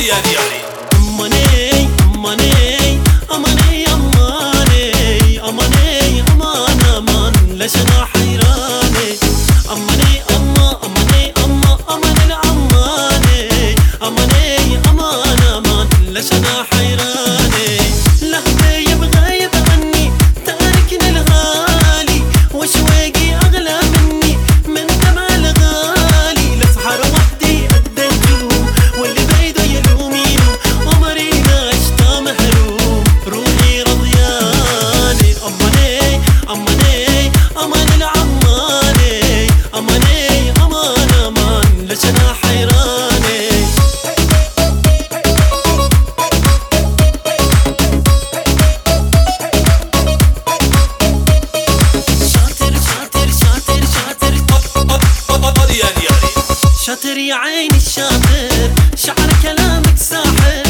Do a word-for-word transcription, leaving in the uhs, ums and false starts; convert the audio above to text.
يعني يعني أماني أماني أماني أماني أماني أمان أمان ليش أنا حيراني أماني أما أماني أما أمان الأماني أماني أمان أمان ليش أنا حيراني لهبي يبغى يبغني تاركني الغالي وشويقي أغلى مني من دمع الغالي لسحر وحدي قد النجوم واللي بيده يلومينه عمري ما عشت محروم روحي رضياني أماني أماني أمان العماني أماني أمان أمان ليش أنا حيراني شاطر يا عيني الشاطر شعر كلامك ساحر